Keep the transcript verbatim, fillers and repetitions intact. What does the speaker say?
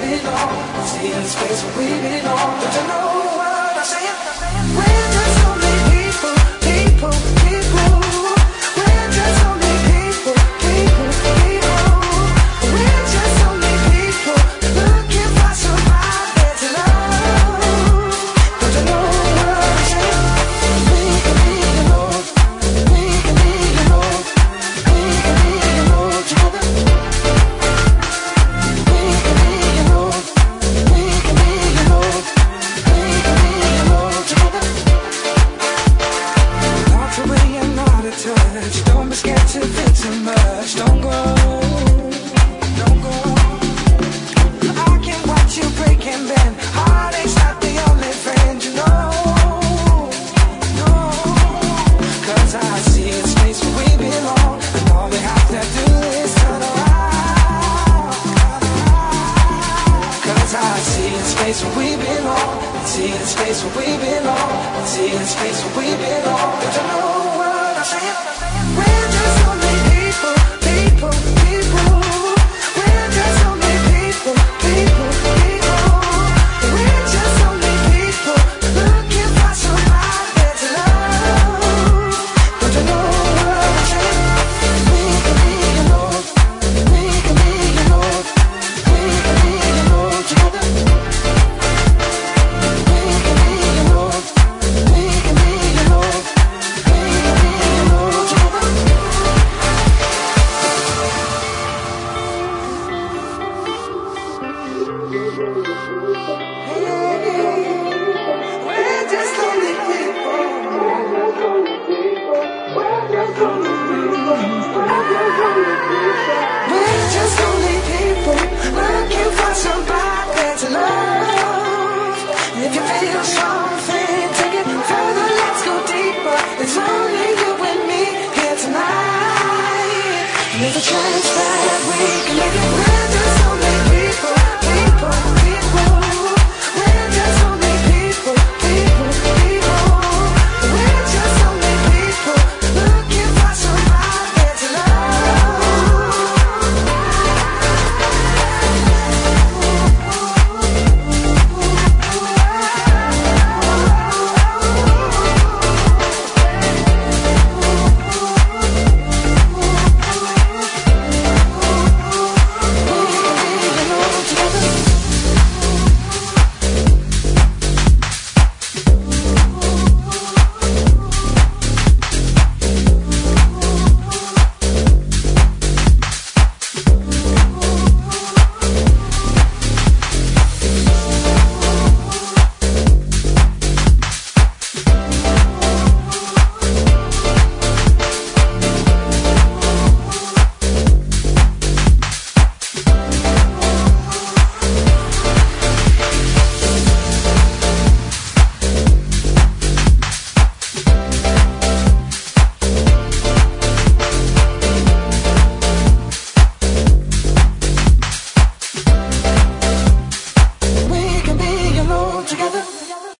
belong. See the space where we belong. Don't you know what I'm saying? We're just only people, people, people. We're just only people, people, people. We're just only people looking for somebody to love. Don't you know what I'm saying? We can be alone, we can be alone, we can be alone together. We can be alone, we can be alone, we can be alone together. Walk away and not a touch. Don't be scared to feel too much. Don't go, don't go. I can watch you break and bend. Heartache's not the only friend, you know. No, 'cause I see a space where we belong, and all we have to do is turn around. 'Cause I see a space where we belong, see a space where we belong, see a space where we belong. Don't you know what I'm saying? We're just only people, people, people. We're just only people, people, people. We're just only people looking for somebody to love. Don't you know what I'm saying? We can be alone, we can be alone, we can be alone together. We can be alone, we can be alone, we can be alone together.